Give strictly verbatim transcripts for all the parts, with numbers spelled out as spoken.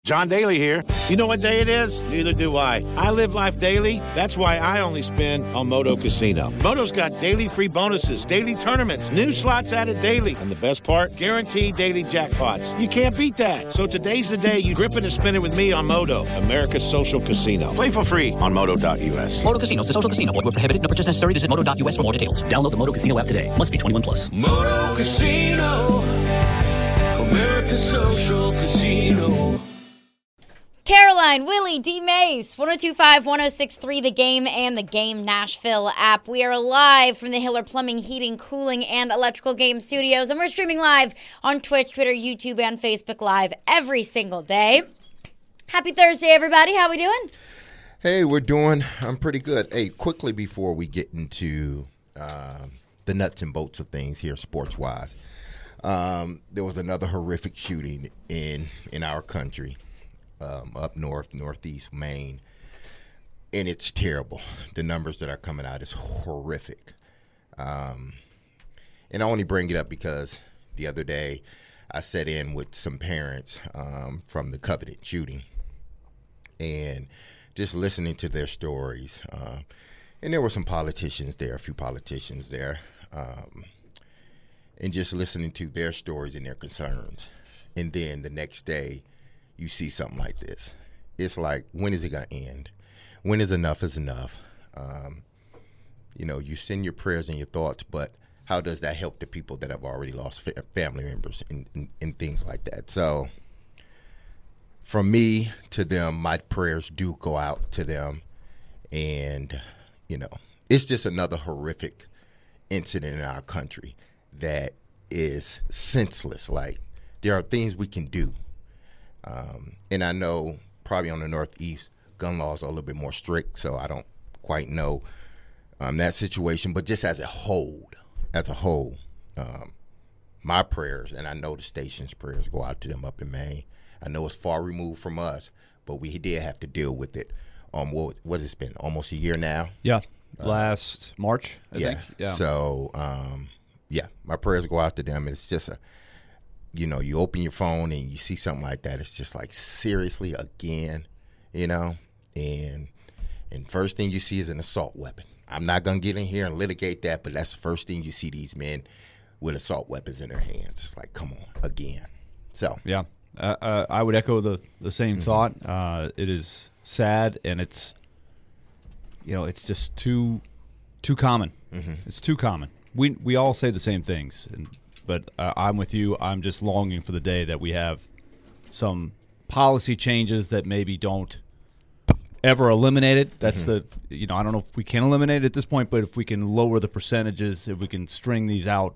John Daly here. You know what day it is? Neither do I. I live life daily. That's why I only spin on Moto Casino. Moto's got daily free bonuses, daily tournaments, new slots added daily. And the best part? Guaranteed daily jackpots. You can't beat that. So today's the day you grip it and spin it with me on Moto, America's social casino. Play for free on moto dot u s. Moto Casino is a social casino. Void where prohibited. No purchase necessary. Visit moto dot u s for more details. Download the Moto Casino app today. Must be twenty-one plus. Moto Casino, America's social casino. Caroline, Willie, D. Mace, one oh two point five, one oh six point three, The Game and the Game Nashville app. We are live from the Hiller Plumbing, Heating, Cooling, and Electrical Game Studios, and we're streaming live on Twitch, Twitter, YouTube, and Facebook Live every single day. Happy Thursday, everybody. How we doing? Hey, we're doing, I'm pretty good. Hey, quickly before we get into uh, the nuts and bolts of things here sports-wise, um, there was another horrific shooting in in our country. Um, up north, northeast Maine, and it's terrible. The numbers that are coming out is horrific. Um, and I only bring it up because the other day I sat in with some parents um, from the Covenant shooting and just listening to their stories. Uh, and there were some politicians there, a few politicians there, um, and just listening to their stories and their concerns. And then the next day, you see something like this. It's like, when is it going to end? When is enough is enough? Um, you know, you send your prayers and your thoughts, but how does that help the people that have already lost fa- family members and, and, and things like that? So from me to them, my prayers do go out to them. And, you know, it's just another horrific incident in our country that is senseless. Like, there are things we can do. Um, and I know probably on the Northeast, gun laws are a little bit more strict, so I don't quite know um, that situation. But just as a whole, as a whole, um, my prayers, and I know the station's prayers go out to them up in Maine. I know it's far removed from us, but we did have to deal with it. Um, what, what has it been? Almost a year now? Yeah, last uh, March, I yeah. think. Yeah. So, um, yeah, my prayers go out to them. It's just a You know, you open your phone and you see something like that. It's just like, seriously, again, you know? And and first thing you see is an assault weapon. I'm not going to get in here and litigate that, but that's the first thing you see, these men with assault weapons in their hands. It's like, come on, again. So yeah, uh, uh, I would echo the, the same mm-hmm. thought. Uh, it is sad, and it's, you know, it's just too too common. Mm-hmm. It's too common. We, we all say the same things, and But uh, I'm with you. I'm just longing for the day that we have some policy changes that maybe don't ever eliminate it. That's mm-hmm. the, you know, I don't know if we can eliminate it at this point, but if we can lower the percentages, if we can string these out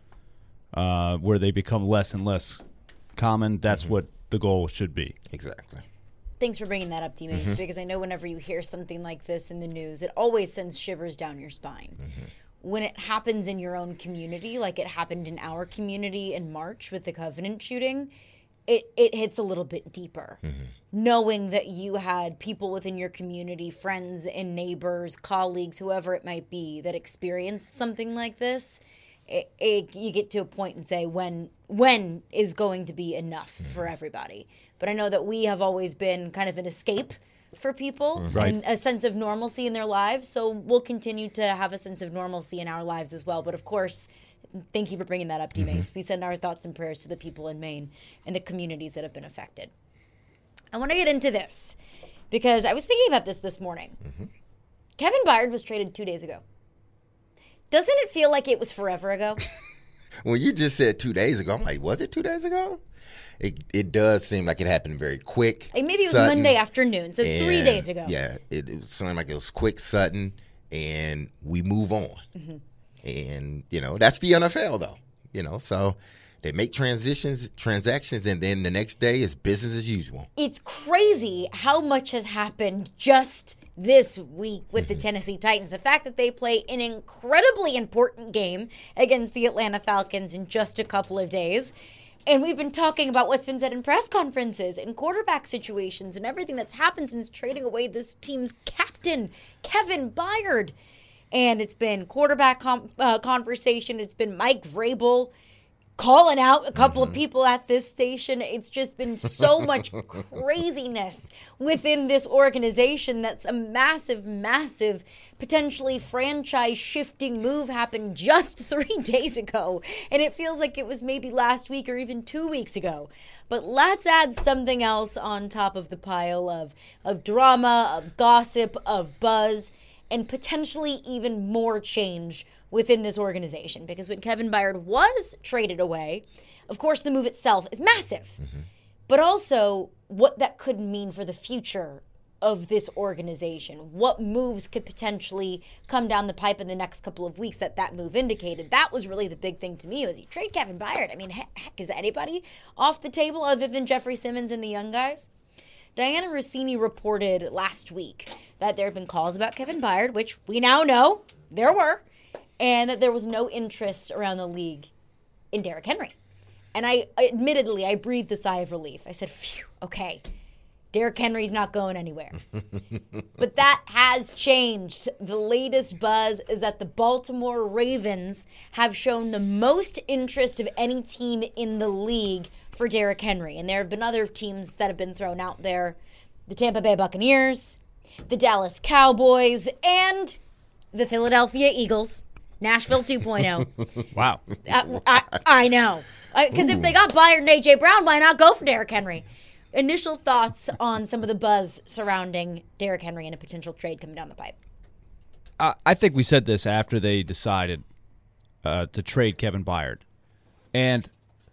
uh, where they become less and less common, that's mm-hmm. what the goal should be. Exactly. Thanks for bringing that up, D. Mace, mm-hmm. because I know whenever you hear something like this in the news, it always sends shivers down your spine. Mm-hmm. When it happens in your own community, like it happened in our community in March with the Covenant shooting, it, it hits a little bit deeper. Mm-hmm. Knowing that you had people within your community, friends and neighbors, colleagues, whoever it might be, that experienced something like this, it, it, you get to a point and say, when when is going to be enough mm-hmm. for everybody? But I know that we have always been kind of an escape for people right. and a sense of normalcy in their lives. So we'll continue to have a sense of normalcy in our lives as well. But of course, thank you for bringing that up, D. Mace. Mm-hmm. We send our thoughts and prayers to the people in Maine and the communities that have been affected. I want to get into this because I was thinking about this this morning. Mm-hmm. Kevin Byard was traded two days ago. Doesn't it feel like it was forever ago? When you just said two days ago, I'm like, was it two days ago? It it does seem like it happened very quick. Like maybe it was sudden, Monday afternoon, so and, three days ago. Yeah, it, it seemed like it was quick, sudden, and we move on. Mm-hmm. And, you know, that's the N F L, though. You know, so they make transitions, transactions, and then the next day is business as usual. It's crazy how much has happened just this week with mm-hmm. the Tennessee Titans. The fact that they play an incredibly important game against the Atlanta Falcons in just a couple of days. And we've been talking about what's been said in press conferences and quarterback situations and everything that's happened since trading away this team's captain, Kevin Byard. And it's been quarterback com- uh, conversation. It's been Mike Vrabel. calling out a couple mm-hmm. of people at this station. It's just been so much craziness within this organization. That's a massive, massive, potentially franchise-shifting move happened just three days ago. And it feels like it was maybe last week or even two weeks ago. But let's add something else on top of the pile of, of drama, of gossip, of buzz, and potentially even more change within this organization. Because when Kevin Byard was traded away, of course the move itself is massive. Mm-hmm. But also what that could mean for the future of this organization. What moves could potentially come down the pipe in the next couple of weeks that that move indicated. That was really the big thing to me, was you trade Kevin Byard. I mean, heck, heck is anybody off the table other than Jeffrey Simmons and the young guys? Diana Rossini reported last week that there had been calls about Kevin Byard, which we now know there were, and that there was no interest around the league in Derrick Henry. And I, admittedly, I breathed a sigh of relief. I said, phew, okay, Derrick Henry's not going anywhere. But that has changed. The latest buzz is that the Baltimore Ravens have shown the most interest of any team in the league for Derrick Henry. And there have been other teams that have been thrown out there. The Tampa Bay Buccaneers, the Dallas Cowboys, and the Philadelphia Eagles. Nashville two point oh. Wow. I, I, I know. Because if they got Byard and A J. Brown, why not go for Derrick Henry? Initial thoughts on some of the buzz surrounding Derrick Henry and a potential trade coming down the pipe. Uh, I think we said this after they decided uh, to trade Kevin Byard. And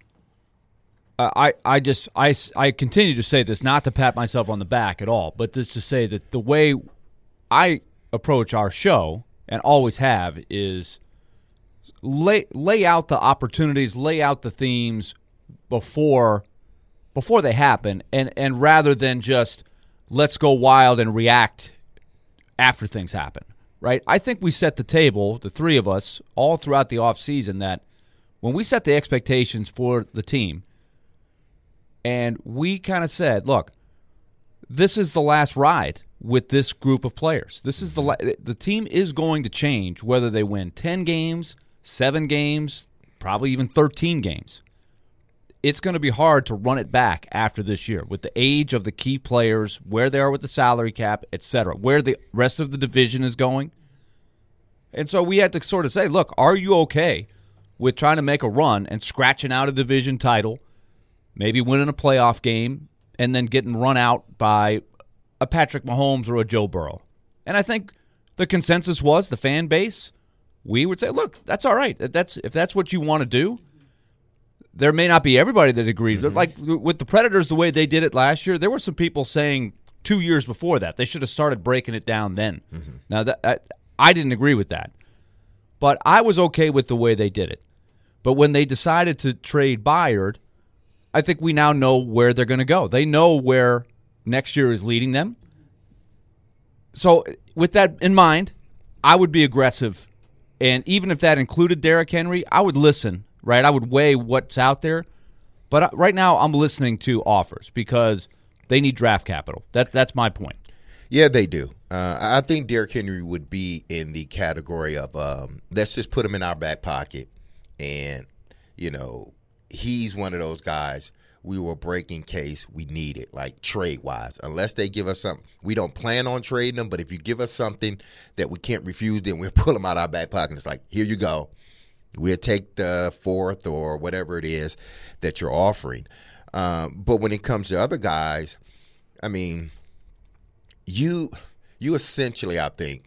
uh, I, I just I, I continue to say this, not to pat myself on the back at all, but just to say that the way I approach our show and always have is lay lay out the opportunities, lay out the themes before before they happen, and, and rather than just let's go wild and react after things happen, right? I think we set the table, the three of us, all throughout the offseason, that when we set the expectations for the team, and we kind of said, look, this is the last ride with this group of players. This is the la- the team is going to change whether they win ten games, seven games, probably even thirteen games. It's going to be hard to run it back after this year with the age of the key players, where they are with the salary cap, et cetera, where the rest of the division is going. And so we had to sort of say, look, are you okay with trying to make a run and scratching out a division title, maybe winning a playoff game, and then getting run out by a Patrick Mahomes or a Joe Burrow? And I think the consensus was, the fan base, we would say, look, that's all right. That's if that's what you want to do. There may not be everybody that agrees. Mm-hmm. But like with the Predators, the way they did it last year, there were some people saying two years before that they should have started breaking it down then. Mm-hmm. Now, that I, I didn't agree with that. But I was okay with the way they did it. But when they decided to trade Byard, I think we now know where they're going to go. They know where next year is leading them. So with that in mind, I would be aggressive. And even if that included Derrick Henry, I would listen, right? I would weigh what's out there. But right now I'm listening to offers because they need draft capital. That That's my point. Yeah, they do. Uh, I think Derrick Henry would be in the category of um, let's just put him in our back pocket. And, you know, he's one of those guys we will break in case we need it, like trade-wise. Unless they give us something. We don't plan on trading them, but if you give us something that we can't refuse, then we'll pull them out of our back pocket. It's like, here you go. We'll take the fourth or whatever it is that you're offering. Um, but when it comes to other guys, I mean, you you essentially, I think,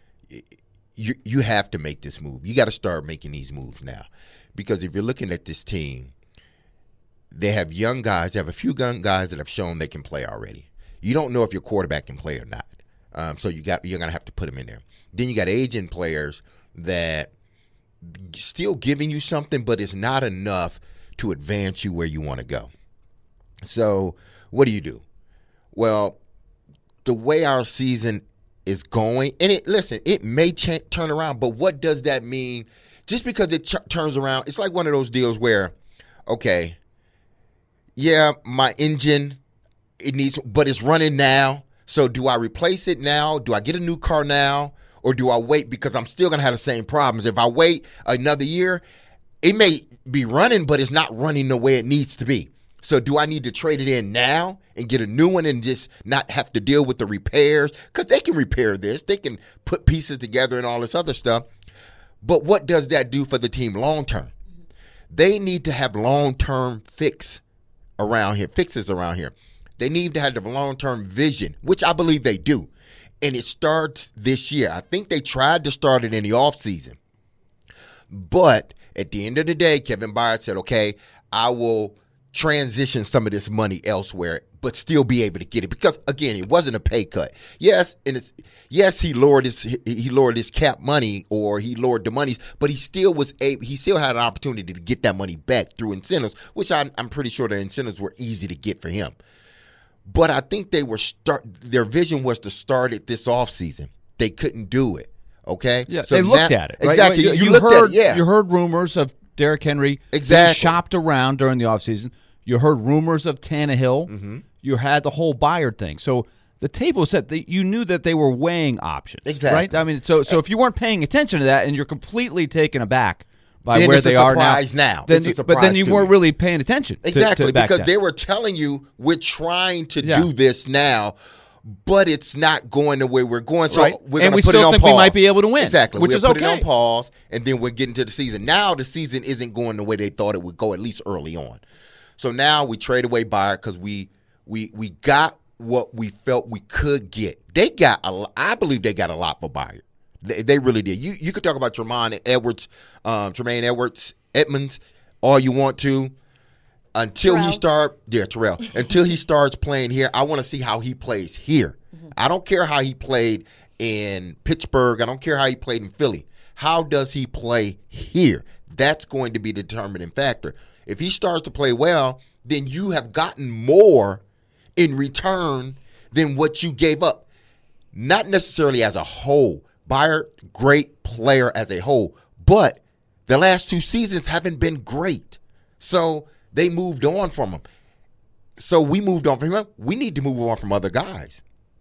you you have to make this move. You got to start making these moves now. Because if you're looking at this team, they have young guys. They have a few young guys that have shown they can play already. You don't know if your quarterback can play or not. Um, so you got, you're going to have to put them in there. Then you got aging players that still giving you something, but it's not enough to advance you where you want to go. So what do you do? Well, the way our season is going, and it listen, it may ch- turn around, but what does that mean? Just because it ch- turns around, it's like one of those deals where, okay, yeah, my engine, it needs, but it's running now. So do I replace it now? Do I get a new car now? Or do I wait because I'm still going to have the same problems? If I wait another year, it may be running, but it's not running the way it needs to be. So do I need to trade it in now and get a new one and just not have to deal with the repairs? Because they can repair this. They can put pieces together and all this other stuff. But what does that do for the team long term? They need to have long-term fix around here, fixes around here. They need to have the long-term vision, which I believe they do. And it starts this year. I think they tried to start it in the offseason. But at the end of the day, Kevin Byard said, okay, I will transition some of this money elsewhere, but still be able to get it. Because, again, it wasn't a pay cut. Yes, and it's yes, he lowered his he lowered his cap money, or he lowered the monies, but he still was able, he still had an opportunity to get that money back through incentives, which I'm, I'm pretty sure the incentives were easy to get for him. But I think they were start their vision was to start it this offseason. They couldn't do it. Okay? Yeah, so they looked now, at it. Right? Exactly. You, you, you looked heard, at it, yeah. You heard rumors of Derrick Henry exactly. being shopped around during the offseason. You heard rumors of Tannehill. Mm-hmm. You had the whole Byard thing. So the table was set. That you knew that they were weighing options. Exactly. Right? I mean, so so if you weren't paying attention to that and you're completely taken aback by then where it's they a are now, surprise now. then It's a you, surprise but then you to weren't me. really paying attention. to- Exactly, to back because then. they were telling you we're trying to Yeah. do this now, but it's not going the way we're going. So Right. we're And going to we put still it on think we pause. might be able to win, Exactly, which we're is put it okay. on pause, and then we're getting to the season. Now the season isn't going the way they thought it would go, at least early on. So now we trade away Byard because we we we got what we felt we could get. They got a, lo- I believe they got a lot for Byard. They, they really did. You you could talk about Tremaine Edwards, um, Tremaine Edwards, Edmonds, all you want to. Until Terrell. he start, yeah, Terrell. Until he starts playing here, I want to see how he plays here. Mm-hmm. I don't care how he played in Pittsburgh. I don't care how he played in Philly. How does he play here? That's going to be the determining factor. If he starts to play well, then you have gotten more in return than what you gave up. Not necessarily as a whole. Byard, great player as a whole, but the last two seasons haven't been great. So they moved on from him. So we moved on from him. We need to move on from other guys.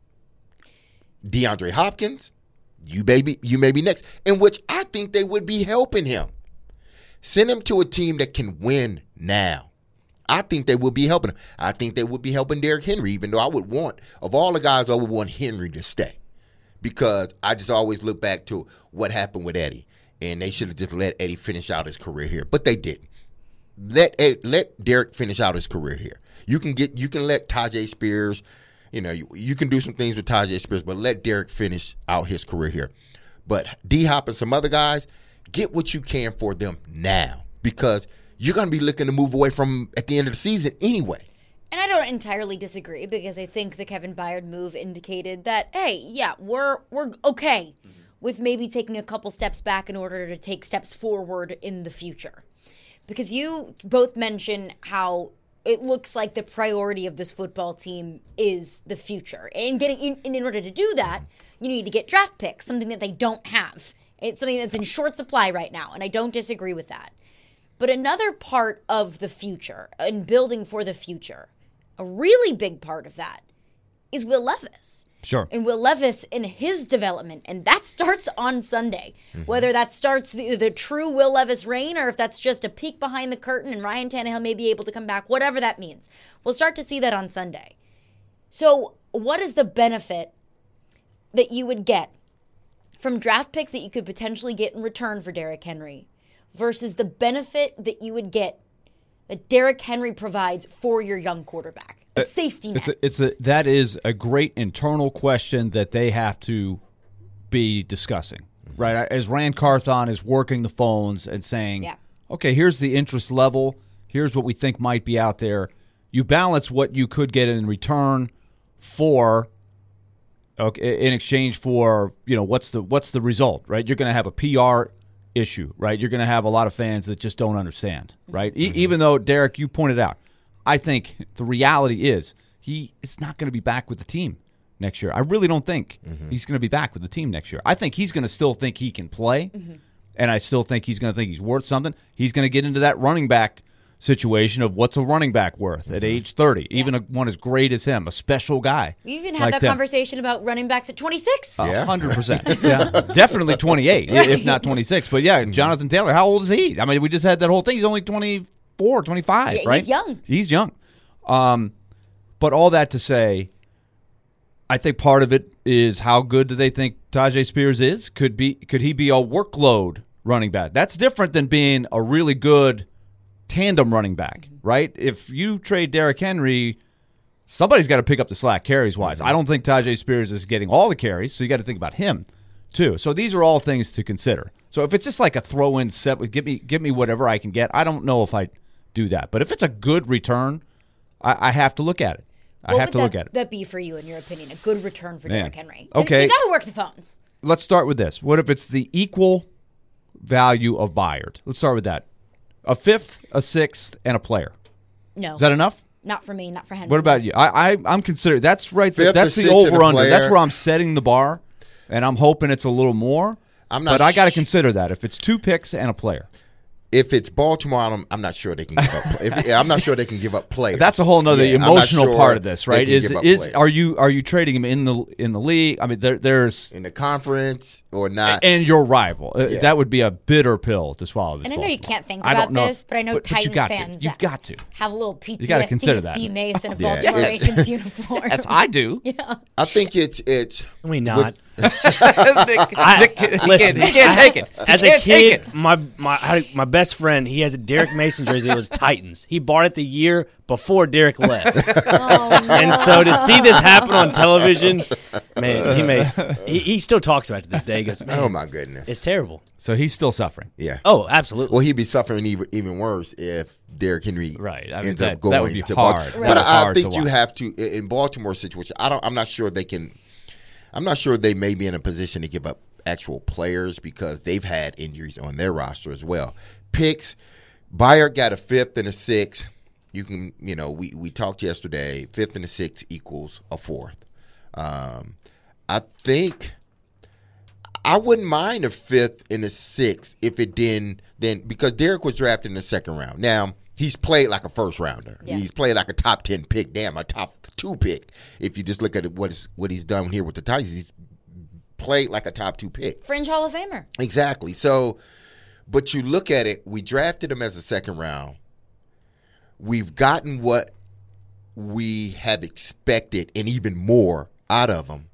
DeAndre Hopkins, you baby, you may be next, in which I think they would be helping him. Send him to a team that can win now. I think they would be helping him. I think they would be helping Derrick Henry, even though I would want, of all the guys, I would want Henry to stay. Because I just always look back to what happened with Eddie. And they should have just let Eddie finish out his career here. But they didn't. Let Ed, let Derrick finish out his career here. You can get you can let Tajay Spears, you know, you, you can do some things with Tajay Spears, but let Derrick finish out his career here. But D-Hop and some other guys, get what you can for them now. Because you're going to be looking to move away from at the end of the season anyway. And I don't entirely disagree, because I think the Kevin Byard move indicated that, hey, yeah, we're we're okay mm-hmm. with maybe taking a couple steps back in order to take steps forward in the future. Because you both mentioned how it looks like the priority of this football team is the future. And getting in, and in order to do that, you need to get draft picks, something that they don't have. It's something that's in short supply right now, and I don't disagree with that. But another part of the future, and building for the future, a really big part of that is Will Levis. Sure. And Will Levis in his development, and that starts on Sunday. Mm-hmm. Whether that starts the, the true Will Levis reign, or if that's just a peek behind the curtain and Ryan Tannehill may be able to come back, whatever that means. We'll start to see that on Sunday. So what is the benefit that you would get from draft picks that you could potentially get in return for Derrick Henry versus the benefit that you would get that Derrick Henry provides for your young quarterback? A safety net. It's a, it's a, that is a great internal question that they have to be discussing, right? As Rand Carthon is working the phones and saying, yeah. okay, here's the interest level. Here's what we think might be out there. You balance what you could get in return for, okay, in exchange for, you know, what's the what's the result, right? You're going to have a P R issue, right? You're going to have a lot of fans that just don't understand, right? Mm-hmm. E- even though, Derek, you pointed out, I think the reality is he is not going to be back with the team next year. I really don't think mm-hmm. he's going to be back with the team next year. I think he's going to still think he can play, mm-hmm. and I still think he's going to think he's worth something. He's going to get into that running back situation of what's a running back worth at age thirty, even a, one as great as him, a special guy. We even had like that them. conversation about running backs at twenty-six. A Yeah. hundred percent. Yeah, definitely twenty-eight, if not twenty-six. But yeah, Jonathan Taylor, how old is he? I mean, we just had that whole thing. He's only twenty-four, twenty-five, Yeah, he's right? young. He's young. Um, but all that to say, I think part of it is how good do they think Tyjae Spears is? Could be could he be a workload running back? That's different than being a really good tandem running back, right? If you trade Derrick Henry, somebody's got to pick up the slack carries wise. I don't think Tyjae Spears is getting all the carries, so you got to think about him too. So these are all things to consider. So if it's just like a throw in set, with give me give me whatever I can get, I don't know if I do that. But if it's a good return, I, I have to look at it. I What have would to that, look at it. that be for you, in your opinion? A good return for Man. Derrick Henry? 'Cause Okay. You got to work the phones. Let's start with this. What if it's the equal value of Byard? Let's start with that. A fifth, a sixth, and a player. No. Is that enough? Not for me, not for Henry. What about you? I, I I'm considering that's right there. Fifth, That's a the sixth, and a over under. That's player. where I'm setting the bar, and I'm hoping it's a little more. I'm not but I got to sh- consider that if it's two picks and a player. If it's Baltimore, I'm, I'm not sure they can give up. If, I'm not sure they can give up players. That's a whole nother Yeah, I'm not emotional sure part of this, they right? can Is give up is players. are you are you trading him in the in the league? I mean, there, there's in the conference or not? and your rival. Uh, Yeah. That would be a bitter pill to swallow. This And I know you Baltimore. can't think I about don't know. this, but I know But- but you Titans got to. fans You've got to. have a little P T S D gotta consider of that. D Mace in a Yeah. Baltimore Yes. Ravens uniform. That's I do. I think it's it's. I mean, not. I, Listen, he can't take it. As He a can't take kid, it. my my I- my best friend, he has a Derek Mason jersey. It was Titans. He bought it the year before Derek left, Oh, no. and so to see this happen on television, man, T Mason, he, he still talks about it to this day. He goes, man, Oh my goodness. it's terrible. So he's still suffering. Yeah. Oh, absolutely. Well, he'd be suffering even even worse if Derrick Henry Right. I mean, ends that- up going that would be to hard. Baltimore. Right. But That would be I, I hard to think you watch. have to in Baltimore situation. I don't. I'm not sure they can. I'm not sure they may be in a position to give up actual players because they've had injuries on their roster as well. Picks. Byard got a fifth and a sixth. You can, you know, we, we talked yesterday. Fifth and a sixth equals a fourth. Um, I think I wouldn't mind a fifth and a sixth if it didn't then because Derek was drafted in the second round. Now he's played like a first rounder. Yeah. He's played like a top ten pick. Damn, a top two pick. If you just look at what is what he's done here with the Titans, he's played like a top two pick. Fringe Hall of Famer. Exactly. So, but you look at it, we drafted him as a second round. We've gotten what we have expected and even more out of him.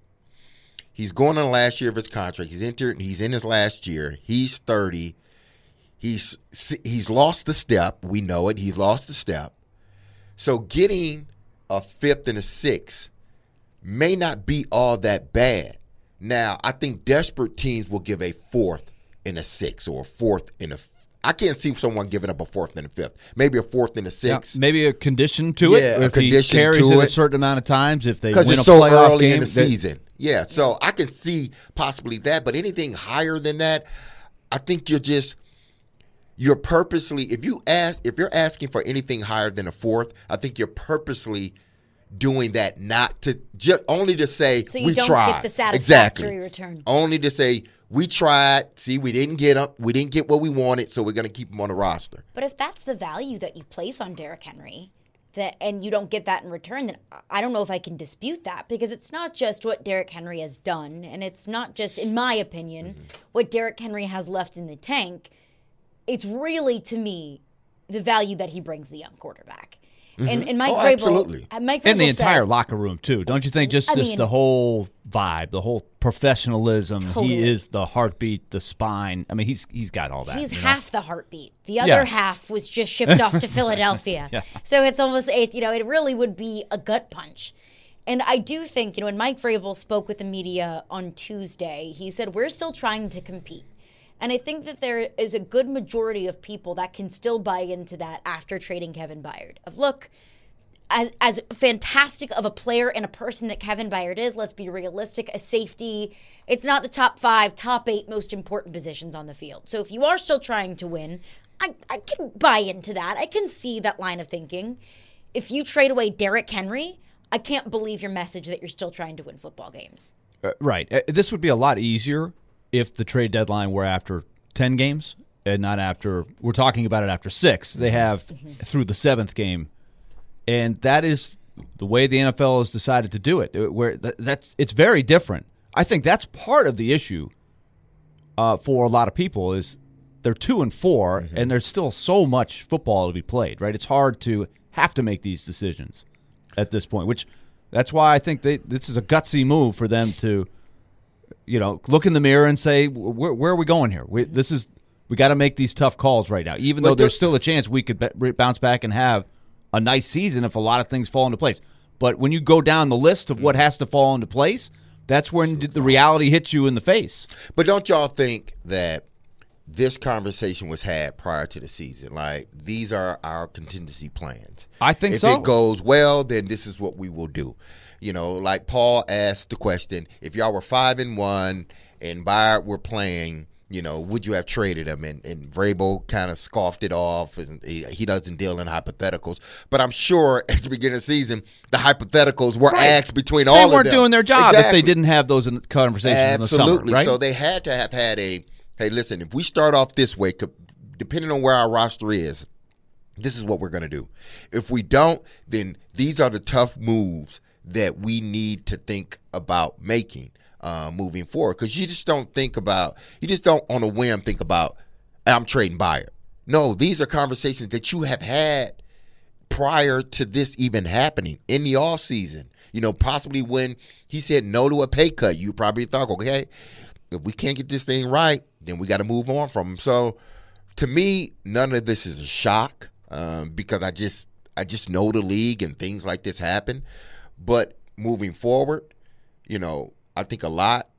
He's going on the last year of his contract. He's entered. He's in his last year. He's thirty. He's he's lost the step. We know it. He's lost the step. So getting a fifth and a sixth may not be all that bad. Now, I think desperate teams will give a fourth and a sixth or a fourth and a f- I can't see someone giving up a fourth and a fifth. Maybe a fourth and a Yeah, sixth. maybe a condition to Yeah, it. a If he condition carries to it a it. certain amount of times, if they Because win it's a so playoff early game, in the that- season. Yeah, so I can see possibly that, but anything higher than that, I think you're just you're purposely if you ask if you're asking for anything higher than a fourth, I think you're purposely doing that not to just only to say So you we don't tried. get the satisfactory exactly. return. Only to say we tried. See, we didn't get up. We didn't get what we wanted, so we're going to keep him on the roster. But if that's the value that you place on Derrick Henry, that and you don't get that in return, then I don't know if I can dispute that because it's not just what Derrick Henry has done, and it's not just, in my opinion, Mm-hmm. what Derrick Henry has left in the tank. It's really, to me, the value that he brings the young quarterback. And, and Mike Oh, Vrabel, absolutely. uh, Mike and the Vrabel entire said, locker room too. Don't you think? Just I just mean- the whole vibe, the whole professionalism. Totally. He is the heartbeat, the spine. I mean, he's he's got all that. He's you know? half the heartbeat. The other Yeah. half was just shipped off to Philadelphia. Yeah. So it's almost, it, you know, it really would be a gut punch. And I do think, you know, when Mike Vrabel spoke with the media on Tuesday, he said, we're still trying to compete. And I think that there is a good majority of people that can still buy into that after trading Kevin Byard. Of look, as as fantastic of a player and a person that Kevin Byard is, let's be realistic, a safety, it's not the top five, top eight most important positions on the field. So if you are still trying to win, I, I can buy into that. I can see that line of thinking. If you trade away Derrick Henry, I can't believe your message that you're still trying to win football games. Uh, right. Uh, this would be a lot easier if the trade deadline were after ten games and not after – we're talking about it after six. They have mm-hmm. through the seventh game. And that is the way the N F L has decided to do it. Where that's It's very different. I think that's part of the issue uh, for a lot of people is they're two and four, mm-hmm. and there's still so much football to be played, right? It's hard to have to make these decisions at this point, which that's why I think they, this is a gutsy move for them to, you know, look in the mirror and say, where, where are we going here? We, this is we got to make these tough calls right now, even though there's still a chance we could be, bounce back and have a nice season if a lot of things fall into place. But when you go down the list of what has to fall into place, that's when the reality hits you in the face. But don't y'all think that this conversation was had prior to the season? Like, these are our contingency plans. I think if so. If it goes well, then this is what we will do. You know, like Paul asked the question, if y'all were five and one and Bayard were playing, you know, would you have traded him? And, and Vrabel kind of scoffed it off. And he, he doesn't deal in hypotheticals. But I'm sure at the beginning of the season, the hypotheticals were right. asked between they all of them. They weren't doing their job exactly. if they didn't have those in conversations Absolutely. in the summer, right? So they had to have had a, hey, listen, if we start off this way, depending on where our roster is, this is what we're going to do. If we don't, then these are the tough moves that we need to think about making uh, moving forward. Because you just don't think about, you just don't on a whim think about, I'm trading Bayard. No, these are conversations that you have had prior to this even happening in the offseason. You know, possibly when he said no to a pay cut, you probably thought, okay, if we can't get this thing right, then we got to move on from him. So to me, none of this is a shock um, because I just I just know the league and things like this happen. But moving forward, you know, I think a lot,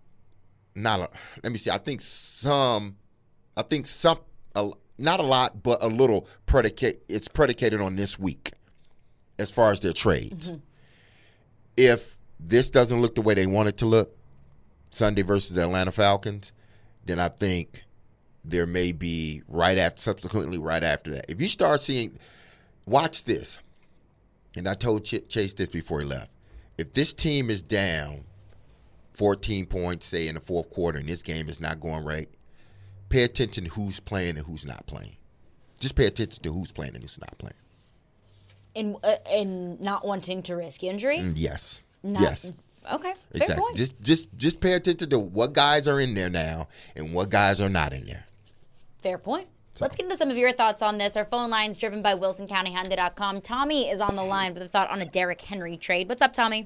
not a, let me see, I think some, I think some, a, not a lot, but a little predicate, it's predicated on this week as far as their trades. Mm-hmm. If this doesn't look the way they want it to look, Sunday versus the Atlanta Falcons, then I think there may be right after, subsequently right after that. If you start seeing, watch this, and I told Ch- Chase this before he left. If this team is down fourteen points, say, in the fourth quarter, and this game is not going right, pay attention to who's playing and who's not playing. Just pay attention to who's playing and who's not playing. And, uh, and not wanting to risk injury? Mm, yes. Not, yes. Okay, fair exactly. point. Just, just, just pay attention to what guys are in there now and what guys are not in there. Fair point. So. Let's get into some of your thoughts on this. Our phone line's driven by Wilson County Honda dot com. Tommy is on the line with a thought on a Derrick Henry trade. What's up, Tommy?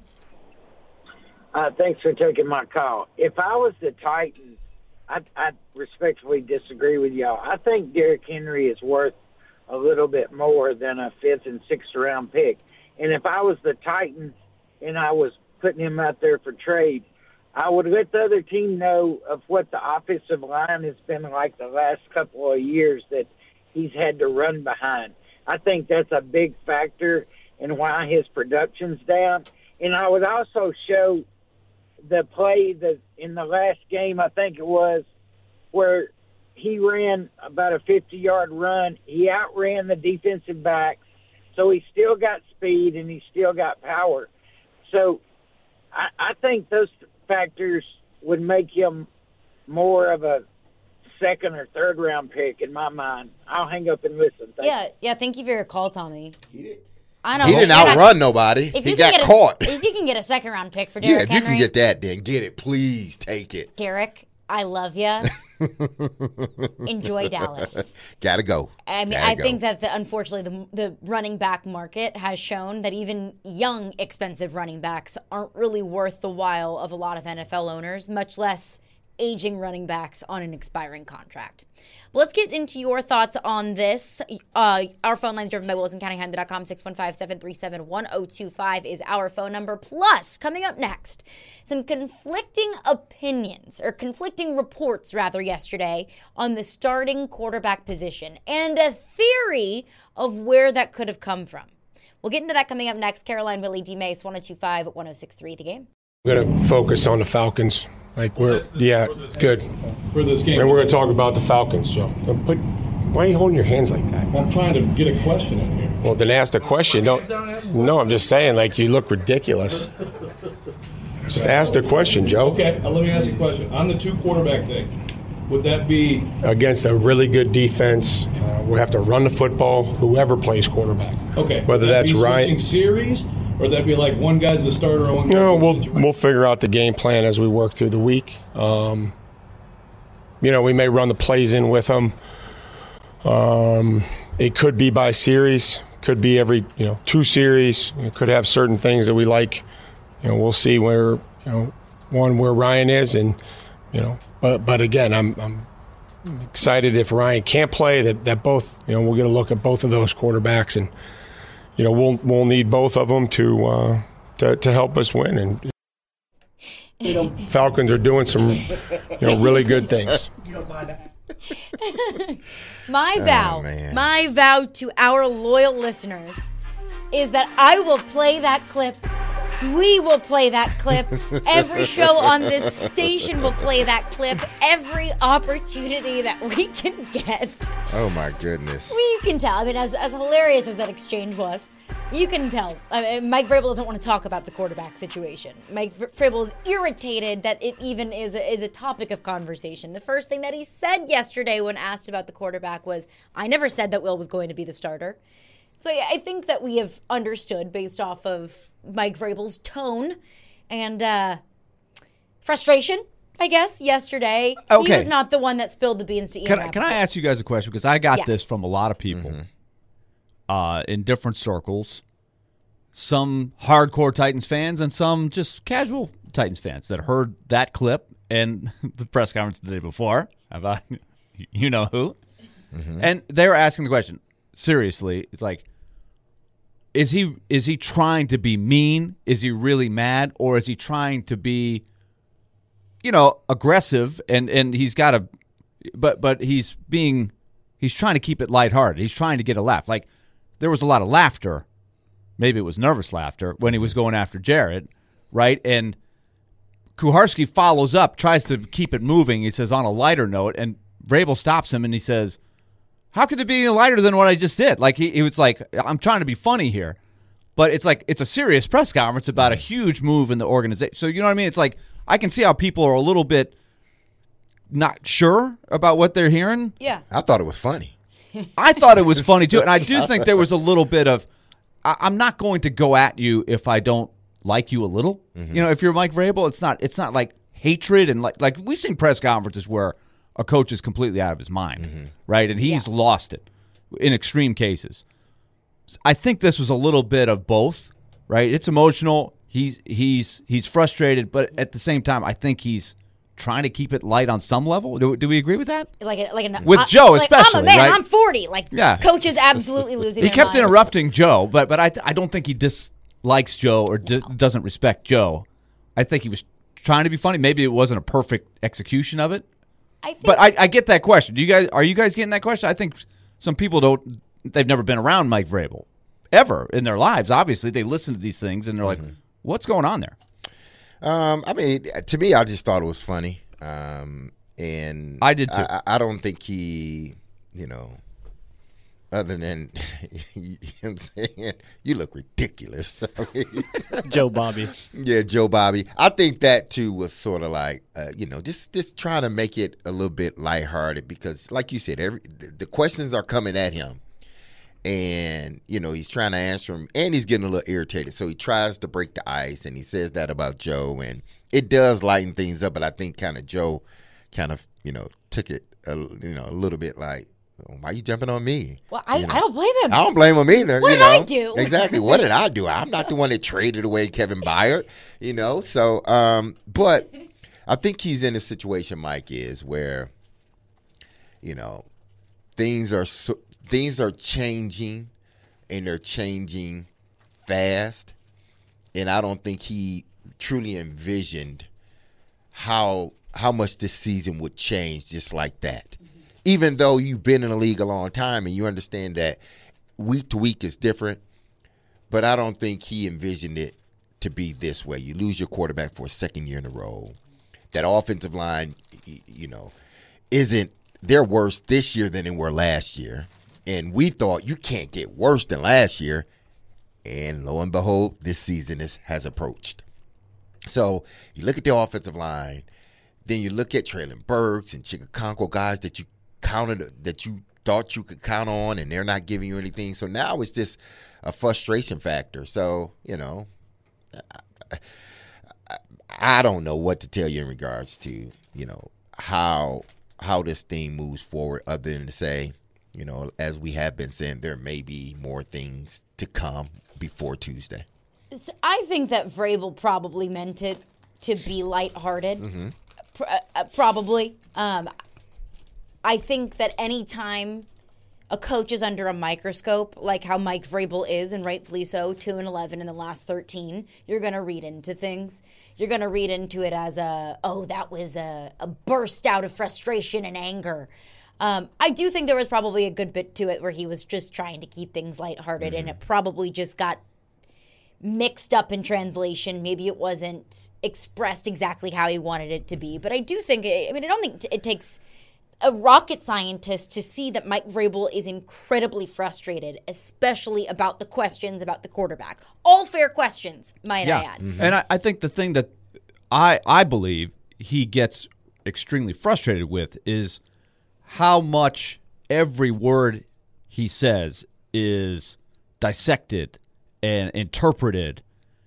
Uh, thanks for taking my call. If I was the Titans, I'd, I'd respectfully disagree with y'all. I think Derrick Henry is worth a little bit more than a fifth and sixth round pick. And if I was the Titans and I was putting him out there for trade, I would let the other team know of what the offensive line has been like the last couple of years that he's had to run behind. I think that's a big factor in why his production's down. And I would also show the play that in the last game, I think it was, where he ran about a fifty-yard run. He outran the defensive backs, so he still got speed and he still got power. So I, I think those factors would make him more of a second or third round pick in my mind. I'll hang up and listen. Thank yeah, you. yeah. Thank you for your call, Tommy. He, did. I know he didn't outrun not, nobody. He got caught. A, if you can get a second round pick for Derrick yeah, if Henry, you can get that, then get it. Please take it. Derrick, I love you. Enjoy Dallas. Gotta go. I mean, Gotta I go. think that the, unfortunately the the running back market has shown that even young, expensive running backs aren't really worth the while of a lot of N F L owners, much less aging running backs on an expiring contract. But let's get into your thoughts on this. Uh, our phone line is driven by Wilson County Honda dot com. six one five, seven three seven, one zero two five is our phone number. Plus, coming up next, some conflicting opinions, or conflicting reports, rather, yesterday on the starting quarterback position and a theory of where that could have come from. We'll get into that coming up next. Caroline, Willie, D. Mace, one oh two five, one oh six three, The Game. We're going to focus on the Falcons. Like we're, yeah, good. For this game. And we're going to talk about the Falcons, Joe. Put, why are you holding your hands like that? Well, I'm trying to get a question in here. Well, then ask the question. Don't. No, I'm just saying, like, you look ridiculous. Just ask the question, Joe. Okay, uh, let me ask you a question. On the two quarterback thing, Would that be Against a really good defense, uh, we have to run the football, whoever plays quarterback. okay? Whether would that that's be Ryan. switching series, or would that be like one guy's the starter and one guy's No, the we'll situation? we'll figure out the game plan as we work through the week. Um, you know, we may run the plays in with them. Um, it could be by series, could be every you know two series. It could have certain things that we like. You know, we'll see where you know one where Ryan is, and you know, but but again, I'm I'm excited if Ryan can't play that that both you know we'll get a look at both of those quarterbacks, and you know we'll we'll need both of them to uh, to to help us win. And you know, Falcons are doing some you know really good things. My vow, man. my vow to our loyal listeners is that I will play that clip. We will play that clip. Every show on this station will play that clip. Every opportunity that we can get. Oh my goodness. Well, you can tell. I mean, as, as hilarious as that exchange was, you can tell. I mean, Mike Vrabel doesn't want to talk about the quarterback situation. Mike Vrabel is irritated that it even is a, is a topic of conversation. The first thing that he said yesterday when asked about the quarterback was, I never said that Will was going to be the starter. So I I think that we have understood based off of Mike Vrabel's tone and uh, frustration, I guess, yesterday. Okay. He was not the one that spilled the beans to Ian Can I, can I Rappaport. ask you guys a question? Because I got Yes. this from a lot of people uh, in different circles. Some hardcore Titans fans and some just casual Titans fans that heard that clip and the press conference the day before about you know who. And they were asking the question, seriously, it's like, is he is he trying to be mean? Is he really mad? Or is he trying to be, you know, aggressive and, and he's got a but but he's being he's trying to keep it lighthearted. He's trying to get a laugh. Like there was a lot of laughter. Maybe it was nervous laughter when he was going after Jared, right? And Kuharski follows up, tries to keep it moving. He says on a lighter note, and Vrabel stops him and he says, how could it be any lighter than what I just did? Like he, he was like, I'm trying to be funny here, but it's like it's a serious press conference about a huge move in the organization. So you know what I mean? It's like I can see how people are a little bit not sure about what they're hearing. Yeah. I thought it was funny. I thought it was funny too, and I do think there was a little bit of I, I'm not going to go at you if I don't like you a little. You know, if you're Mike Vrabel, it's not it's not like hatred and like like we've seen press conferences where a coach is completely out of his mind, Mm-hmm. right? And he's Yes. lost it in extreme cases. I think this was a little bit of both, right? It's emotional. He's he's he's frustrated, but at the same time, I think he's trying to keep it light on some level. Do, do we agree with that? Like a, like a, With I- Joe like, especially, I'm a man. right? I'm forty. Like, Yeah. coach is absolutely losing He their kept mind. interrupting Joe, but but I I don't think he dislikes Joe or d- doesn't respect Joe. I think he was trying to be funny. Maybe it wasn't a perfect execution of it. I think, But I, I get that question. Do you guys are you guys getting that question? I think some people don't. They've never been around Mike Vrabel ever in their lives. Obviously, they listen to these things and they're like, "What's going on there?" Um, I mean, to me, I just thought it was funny. Um, and I did too. I, I don't think he, you know, other than you know what I'm saying, you look ridiculous. I mean, Joe Bobby. yeah, Joe Bobby. I think that too was sort of like, uh, you know, just just trying to make it a little bit lighthearted because, like you said, every the, the questions are coming at him, and you know he's trying to answer them, and he's getting a little irritated. So he tries to break the ice, and he says that about Joe, and it does lighten things up. But I think kind of Joe, kind of you know took it, a, you know, a little bit like. Why are you jumping on me? well, I, You know? I don't blame him. I don't blame him either. What you did know? I do? Exactly. What did I do? I'm not the one that traded away Kevin Byard, you know? So, um, but I think he's in a situation, Mike, is where, you know, things are so, things are changing and they're changing fast. And I don't think he truly envisioned how how much this season would change just like that. Even though you've been in the league a long time and you understand that week to week is different, but I don't think he envisioned it to be this way. You lose your quarterback for a second year in a row. That offensive line, you know, isn't – they're worse this year than they were last year. And we thought you can't get worse than last year. And lo and behold, this season is, has approached. So you look at the offensive line. then you look at Traylon Burks and Chicago guys that you counted, that you thought you could count on, and they're not giving you anything. So now it's just a frustration factor. So, you know, I, I, I don't know what to tell you in regards to, you know, how how this thing moves forward, other than to say, you know, as we have been saying, there may be more things to come before Tuesday. So I think that Vrabel probably meant it to be lighthearted. Mm-hmm. Pro- uh, probably. Um, I think that any time a coach is under a microscope, like how Mike Vrabel is, and rightfully so, two and eleven in the last thirteen, you're going to read into things. You're going to read into it as a, oh, that was a, a burst out of frustration and anger. Um, I do think there was probably a good bit to it where he was just trying to keep things lighthearted, mm-hmm. and it probably just got mixed up in translation. Maybe it wasn't expressed exactly how he wanted it to be. But I do think, I mean, I don't think it takes a rocket scientist to see that Mike Vrabel is incredibly frustrated, especially about the questions about the quarterback. All fair questions, might yeah. I add. Mm-hmm. And I, I think the thing that I I believe he gets extremely frustrated with is how much every word he says is dissected and interpreted.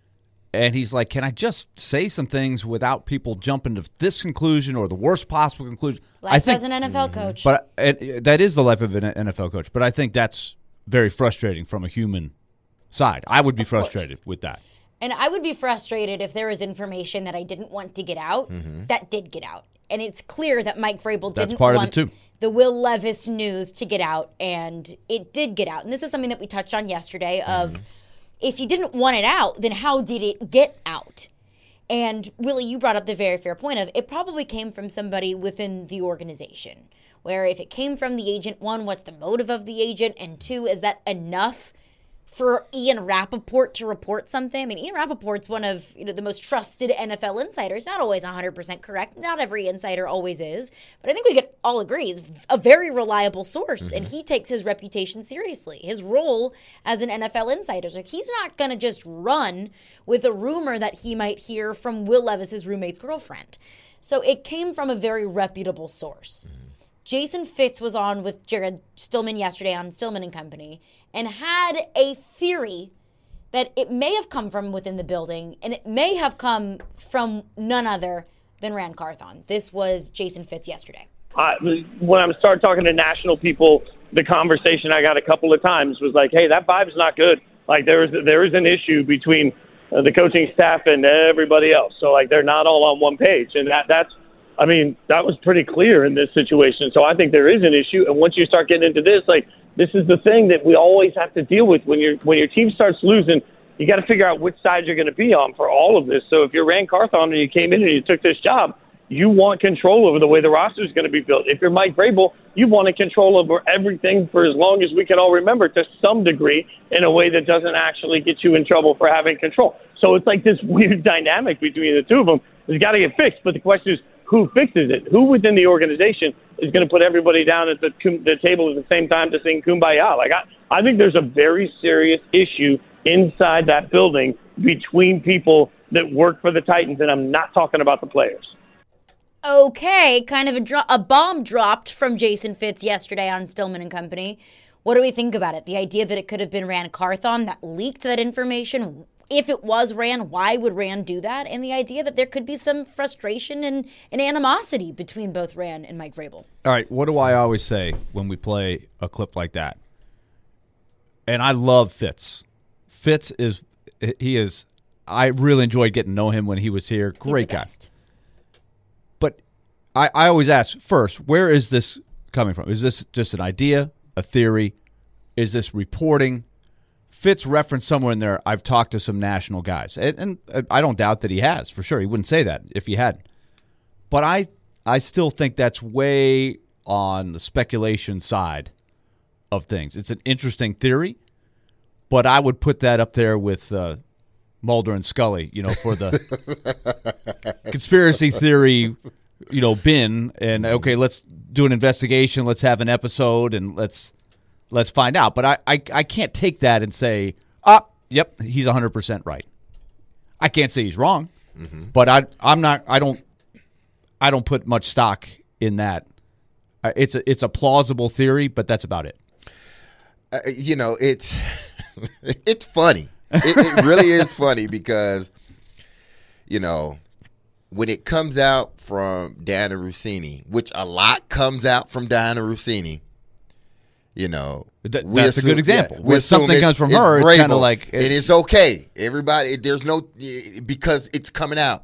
And he's like, can I just say some things without people jumping to this conclusion or the worst possible conclusion? Life I think, as an N F L coach. But it, that is the life of an N F L coach. But I think that's very frustrating from a human side. I would be Of frustrated course. with that. And I would be frustrated if there was information that I didn't want to get out Mm-hmm. that did get out. And it's clear that Mike Vrabel That's didn't part of want it too. the Will Levis news to get out, and it did get out. And this is something that we touched on yesterday of Mm-hmm. if you didn't want it out, then how did it get out? And Willie, you brought up the very fair point of it probably came from somebody within the organization, where if it came from the agent, one, what's the motive of the agent? And two, is that enough for Ian Rappaport to report something? I mean, Ian Rappaport's one of you know the most trusted N F L insiders. Not always one hundred percent correct. Not every insider always is. But I think we could all agree he's a very reliable source, mm-hmm. and he takes his reputation seriously. His role as an N F L insider. So he's not going to just run with a rumor that he might hear from Will Levis's roommate's girlfriend. So it came from a very reputable source. Mm-hmm. Jason Fitz was on with Jared Stillman yesterday on Stillman and Company and had a theory that it may have come from within the building, and it may have come from none other than Ran Carthon. This was Jason Fitz yesterday. Uh, when I started talking to national people, the conversation I got a couple of times was like, hey, that vibe's not good. Like, there is, there is an issue between uh, the coaching staff and everybody else. So, like, they're not all on one page. And that that's, I mean, that was pretty clear in this situation. So I think there is an issue. And once you start getting into this, like, this is the thing that we always have to deal with when you're when your team starts losing. You got to figure out which side you're going to be on for all of this. So if you're Ran Carthon and you came in and you took this job, you want control over the way the roster is going to be built. If you're Mike Vrabel, you want control over everything for as long as we can all remember, to some degree, in a way that doesn't actually get you in trouble for having control. So it's like this weird dynamic between the two of them. It's got to get fixed. But the question is, who fixes it? Who within the organization is going to put everybody down at the, the table at the same time to sing Kumbaya? Like, I, I think there's a very serious issue inside that building between people that work for the Titans, and I'm not talking about the players. Okay, kind of a, dro- a bomb dropped from Jason Fitz yesterday on Stillman and Company. What do we think about it? The idea that it could have been Ran Carthon that leaked that information. If it was Ran, why would Ran do that? And the idea that there could be some frustration and, and animosity between both Ran and Mike Vrabel. All right, what do I always say when we play a clip like that? And I love Fitz. Fitz is, he is, I really enjoyed getting to know him when he was here. Great guy. Best. But I, I always ask, first, where is this coming from? Is this just an idea, a theory? Is this reporting? Fitz referenced somewhere in there, I've talked to some national guys. And, and I don't doubt that he has, for sure. He wouldn't say that if he hadn't. But I I still think that's way on the speculation side of things. It's an interesting theory, but I would put that up there with uh, Mulder and Scully, you know, for the conspiracy theory, you know, bin. And, okay, let's do an investigation. Let's have an episode, and let's let's find out. But I, I, I can't take that and say, ah, yep, he's one hundred percent right. I can't say he's wrong, mm-hmm. but I, I'm not, I don't, I don't put much stock in that. Uh, it's a it's a plausible theory, but that's about it. Uh, you know, it's it's funny. It, it really is funny because, you know, when it comes out from Diana Russini, which a lot comes out from Diana Russini, you know, That, we that's assume- a good example. yeah, we When assume something it's- comes from it's her, it's kind of Vrabel, like and it's okay. Everybody, there's no because it's coming out.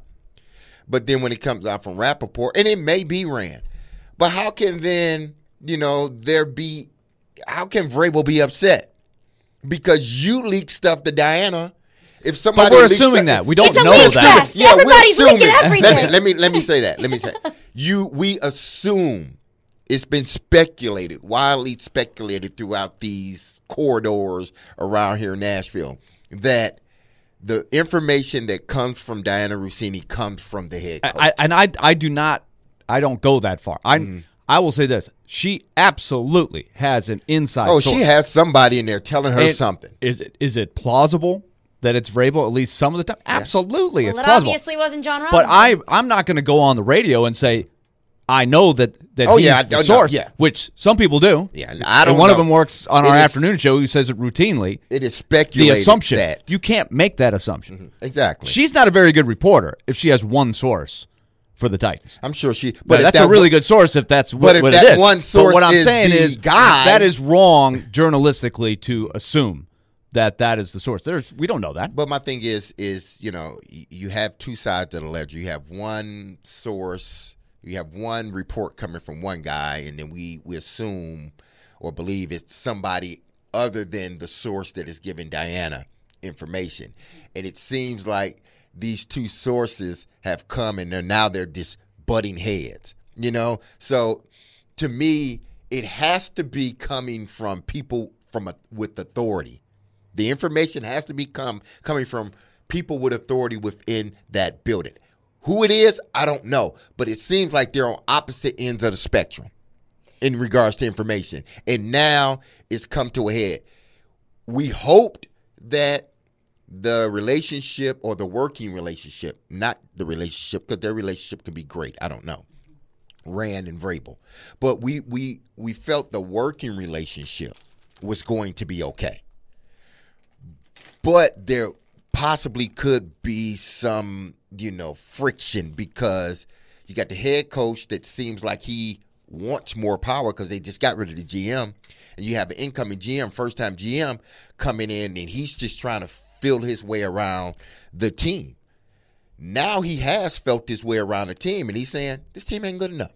But then when it comes out from Rappaport, and it may be Rand, but how can then, you know, there be, how can Vrabel be upset? Because you leak stuff to Diana. If somebody But we're leaks assuming something- that. We don't It's a know leak that. fest. Yeah, we're Everybody's leaking assuming- everything. Let me, let me let me say that. Let me say you. We assume it's been speculated, widely speculated throughout these corridors around here in Nashville, that the information that comes from Diana Russini comes from the head coach. I, and I, I do not, I don't go that far. I, Mm-hmm. I will say this: she absolutely has an inside. oh, source. she has somebody in there telling her And something. Is it is it plausible that it's Vrabel at least some of the time? Absolutely, Well, it's it plausible. obviously wasn't John But Robinson. I, I'm not going to go on the radio and say I know that that Oh, he's yeah, I the don't know, source, yeah. which some people do. Yeah, I don't And one of know. them works on It our is- afternoon show who says it routinely. It is The speculated assumption that you can't make that assumption. exactly. She's not a very good reporter if she has one source for the Titans. I'm sure she. But But if that's that a really one- good source if that's what, But if what that it is. one source but what I'm is saying the is guy- that is wrong journalistically to assume that that is the source. There's we don't know that. But my thing is, is you know, y- you have two sides of the ledger. You have one source, you have one report coming from one guy, and then we we assume or believe it's somebody other than the source that is giving Diana information. And it seems like these two sources have come, and they're now they're just butting heads. You know, so to me, it has to be coming from people from a, with authority. The information has to be come, coming from people with authority within that building. Who it is, I don't know. But it seems like they're on opposite ends of the spectrum in regards to information. And now it's come to a head. We hoped that the relationship or the working relationship, not the relationship, because their relationship could be great. I don't know. Rand and Vrabel. But we, we, we felt the working relationship was going to be okay. But there possibly could be some, you know, friction because you got the head coach that seems like he wants more power because they just got rid of the G M. And you have an incoming G M, first-time G M, coming in, and he's just trying to feel his way around the team. Now he has felt his way around the team, and he's saying, this team ain't good enough.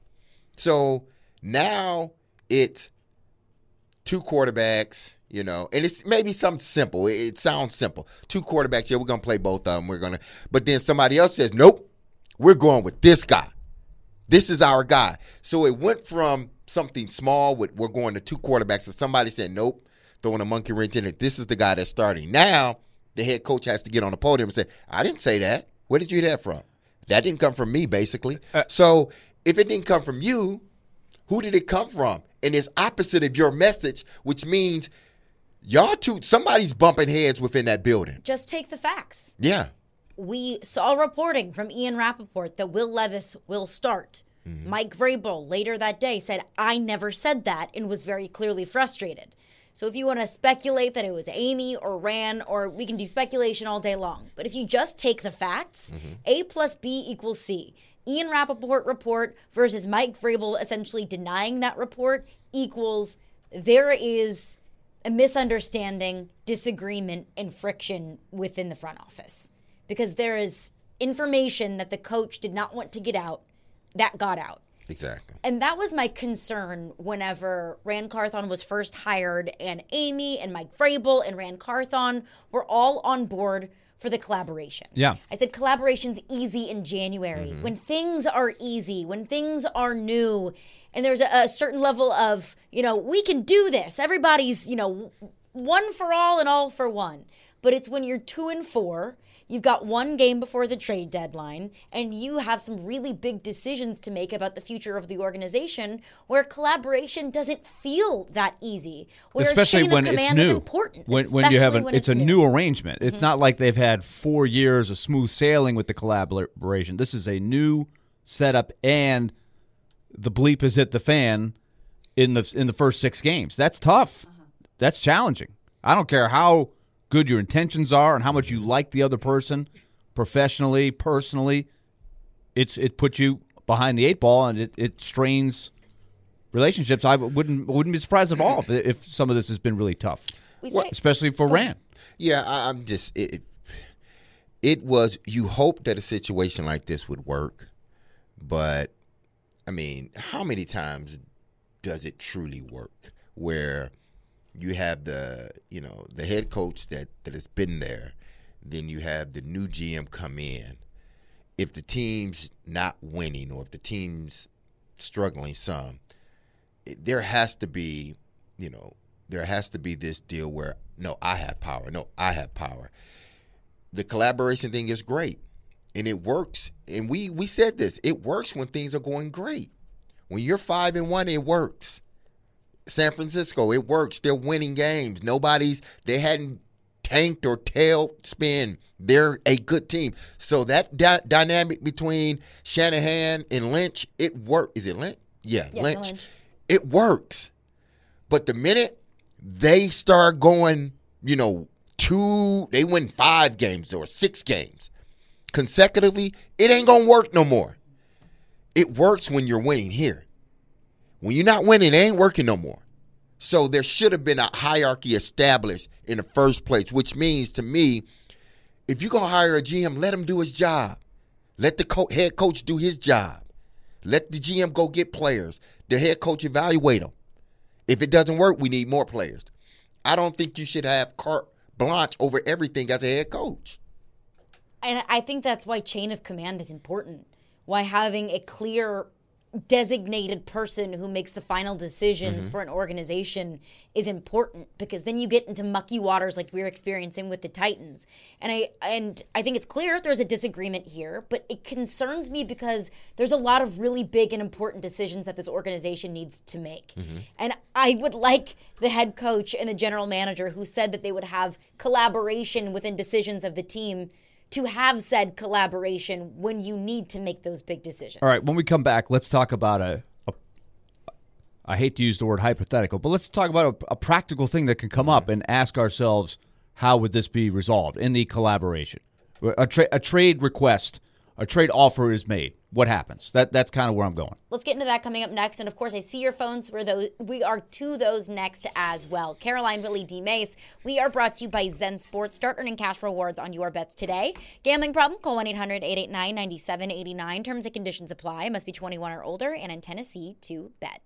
So now it's two quarterbacks, you know, and it's maybe something simple. It, it sounds simple. Two quarterbacks, yeah, we're going to play both of them. We're going to, but then somebody else says, nope, we're going with this guy. This is our guy. So it went from something small with we're going to two quarterbacks, and somebody said, nope, throwing a monkey wrench in it. This is the guy that's starting. Now the head coach has to get on the podium and say, I didn't say that. Where did you hear that from? That didn't come from me, basically. Uh, so if it didn't come from you, who did it come from? And it's opposite of your message, which means y'all two, somebody's bumping heads within that building. Just take the facts. Yeah. We saw reporting from Ian Rappaport that Will Levis will start. Mm-hmm. Mike Vrabel later that day said, I never said that, and was very clearly frustrated. So if you want to speculate that it was Amy or Rand, or we can do speculation all day long. But if you just take the facts, mm-hmm. A plus B equals C. Ian Rappaport report versus Mike Vrabel essentially denying that report equals there is a misunderstanding, disagreement, and friction within the front office. Because there is information that the coach did not want to get out that got out. Exactly. And that was my concern whenever Rand Carthon was first hired, and Amy and Mike Vrabel and Rand Carthon were all on board for the collaboration. Yeah. I said collaboration's easy in January. Mm-hmm. When things are easy, when things are new, and there's a, a certain level of, you know, we can do this. Everybody's, you know, one for all and all for one. But it's when you're two and four, you've got one game before the trade deadline, and you have some really big decisions to make about the future of the organization where collaboration doesn't feel that easy. Where especially a chain when of it's command new. is important. When, when you have an, when it's, it's a new, new arrangement. It's Mm-hmm. not like they've had four years of smooth sailing with the collaboration. This is a new setup and the bleep has hit the fan in the in the first six games. That's tough. Uh-huh. That's challenging. I don't care how good your intentions are and how much you like the other person professionally, personally. It's it puts you behind the eight ball and it, it strains relationships. I wouldn't wouldn't be surprised at all if, if some of this has been really tough, Well, especially for Rand. Yeah, I, I'm just it, it. It was you hope that a situation like this would work, but I mean, how many times does it truly work? Where you have the you know the head coach that, that has been there, then you have the new G M come in. If the team's not winning or if the team's struggling some, it, there has to be, you know, there has to be this deal where, no, I have power. No, I have power. The collaboration thing is great, and it works. And we, we said this. It works when things are going great. When you're five and one, it works. San Francisco, it works. They're winning games. Nobody's – they hadn't tanked or tailspin. They're a good team. So that di- dynamic between Shanahan and Lynch, it works. Is it Lynch? Yeah, yeah Lynch. Lynch. It works. But the minute they start going, you know, two, they win five games or six games consecutively, it ain't going to work no more. It works when you're winning here. When you're not winning, it ain't working no more. So there should have been a hierarchy established in the first place, which means to me, if you're going to hire a G M, let him do his job. Let the co- head coach do his job. Let the G M go get players. The head coach evaluate them. If it doesn't work, we need more players. I don't think you should have carte blanche over everything as a head coach. And I think that's why chain of command is important. Why having a clear designated person who makes the final decisions mm-hmm. for an organization is important, because then you get into mucky waters like we're experiencing with the Titans. And I and I think it's clear there's a disagreement here, but it concerns me because there's a lot of really big and important decisions that this organization needs to make. Mm-hmm. And I would like the head coach and the general manager who said that they would have collaboration within decisions of the team to have said collaboration when you need to make those big decisions. All right, when we come back, let's talk about a, a I hate to use the word hypothetical, but let's talk about a, a practical thing that can come up and ask ourselves, how would this be resolved in the collaboration? A, tra- a trade request, a trade offer is made. What happens? That That's kind of where I'm going. Let's get into that coming up next. And, of course, I see your phones. Where those, we are to those next as well. Caroline, Willie, D. Mace. We are brought to you by Zen Sports. Start earning cash rewards on your bets today. Gambling problem? Call one eight hundred eight eight nine nine seven eight nine. Terms and conditions apply. Must be twenty-one or older and in Tennessee to bet.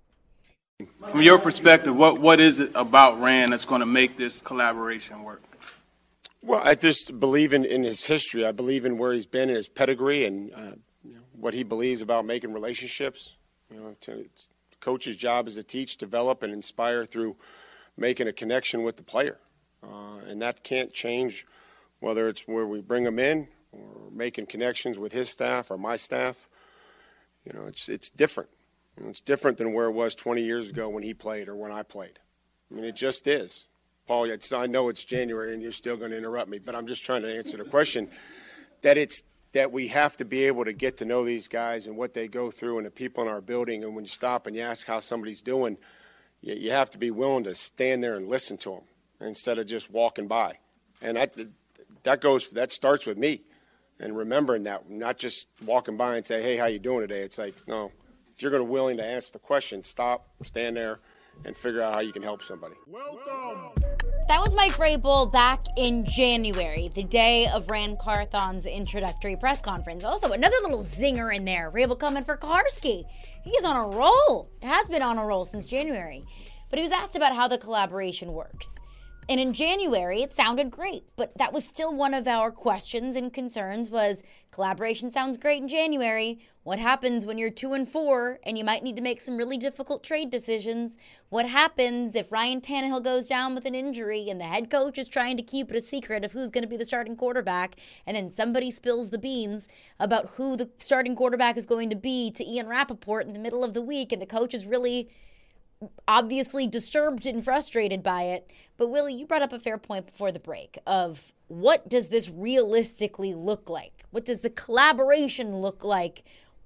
From your perspective, what what is it about Rand that's going to make this collaboration work? Well, I just believe in, in his history. I believe in where he's been in his pedigree and uh, you know, what he believes about making relationships. You know, to, it's, the coach's job is to teach, develop, and inspire through making a connection with the player. Uh, and that can't change whether it's where we bring him in or making connections with his staff or my staff. You know, it's it's different. You know, it's different than where it was twenty years ago when he played or when I played. I mean, it just is. Paul, it's, I know it's January and you're still going to interrupt me, but I'm just trying to answer the question that it's that we have to be able to get to know these guys and what they go through and the people in our building. And when you stop and you ask how somebody's doing, you, you have to be willing to stand there and listen to them instead of just walking by. And I, that goes, that starts with me and remembering that, not just walking by and say, hey, how you doing today? It's like, no, if you're going to willing to answer the question, stop, stand there, and figure out how you can help somebody. Welcome. That was Mike Vrabel back in January, the day of Rand Carthon's introductory press conference. Also, another little zinger in there. Vrabel coming for Karski. He is on a roll. Has been on a roll since January. But he was asked about how the collaboration works. And in January, it sounded great. But that was still one of our questions and concerns was, collaboration sounds great in January. What happens when you're two and four and you might need to make some really difficult trade decisions? What happens if Ryan Tannehill goes down with an injury and the head coach is trying to keep it a secret of who's going to be the starting quarterback, and then somebody spills the beans about who the starting quarterback is going to be to Ian Rappaport in the middle of the week, and the coach is really obviously disturbed and frustrated by it. But Willie, you brought up a fair point before the break of what does this realistically look like? What does the collaboration look like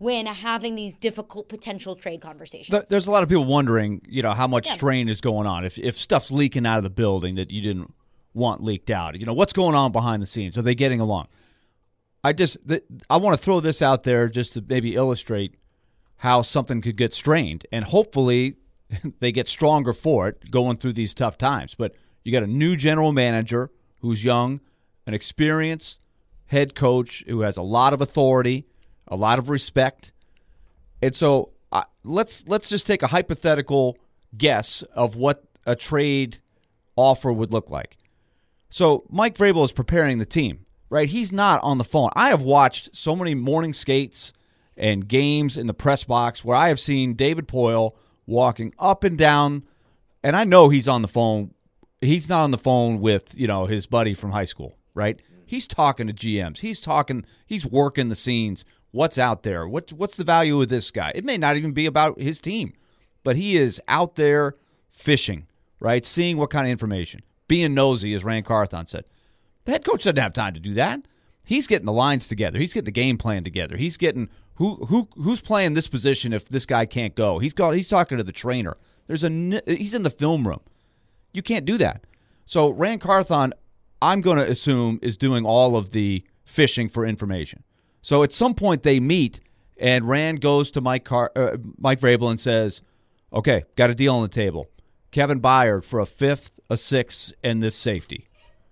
when having these difficult potential trade conversations. Th- There's a lot of people wondering, you know, how much yeah. strain is going on. If if stuff's leaking out of the building that you didn't want leaked out, you know, what's going on behind the scenes? Are they getting along? I just, th- I want to throw this out there just to maybe illustrate how something could get strained, and hopefully they get stronger for it going through these tough times. But you got a new general manager who's young, an experienced head coach who has a lot of authority, a lot of respect. And so uh, let's let's just take a hypothetical guess of what a trade offer would look like. So Mike Vrabel is preparing the team, right? He's not on the phone. I have watched so many morning skates and games in the press box where I have seen David Poile walking up and down, and I know he's on the phone. He's not on the phone with, you know, his buddy from high school, right? He's talking to G Ms. He's talking, he's working the scenes. What's out there? What's what's the value of this guy? It may not even be about his team, but he is out there fishing, right? Seeing what kind of information. Being nosy, as Rand Carthon said. The head coach doesn't have time to do that. He's getting the lines together. He's getting the game plan together. He's getting who who who's playing this position if this guy can't go. He's got, he's talking to the trainer. There's a he's in the film room. You can't do that. So Rand Carthon, I'm going to assume, is doing all of the fishing for information. So at some point they meet, and Rand goes to Mike Car- uh, Mike Vrabel and says, "Okay, got a deal on the table. Kevin Byard for a fifth, a sixth, and this safety.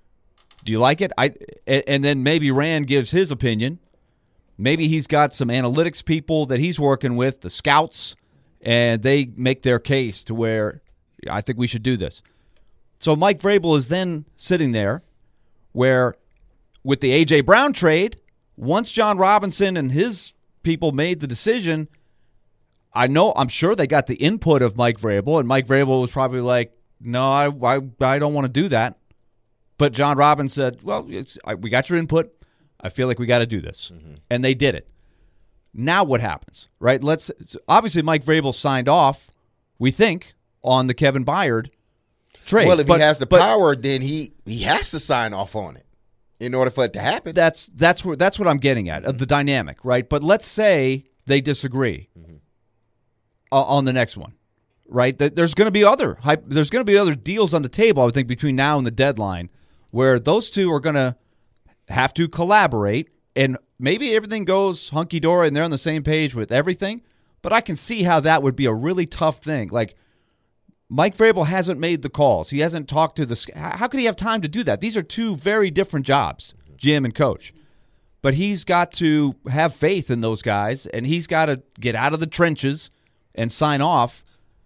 Do you like it?" I and then maybe Rand gives his opinion. Maybe he's got some analytics people that he's working with, the scouts, and they make their case to where I think we should do this. So Mike Vrabel is then sitting there where with the A J. Brown trade, once John Robinson and his people made the decision, I know, I'm sure they got the input of Mike Vrabel, and Mike Vrabel was probably like, no, I I, I don't want to do that. But John Robinson said, well, it's, I, we got your input. I feel like we got to do this. Mm-hmm. And they did it. Now what happens, right? Let's obviously Mike Vrabel signed off, we think, on the Kevin Byard trade. Well, if but, he has the but, power, then he, he has to sign off on it in order for it to happen. That's that's where that's what I'm getting at, mm-hmm. the dynamic, right? But let's say they disagree mm-hmm. uh, on the next one, right? There's going to be other there's going to be other deals on the table, I would think, between now and the deadline, where those two are going to have to collaborate, and maybe everything goes hunky-dory and they're on the same page with everything, but I can see how that would be a really tough thing. Like, Mike Vrabel hasn't made the calls. He hasn't talked to the – how could he have time to do that? These are two very different jobs, G M and coach. But he's got to have faith in those guys, and he's got to get out of the trenches and sign off.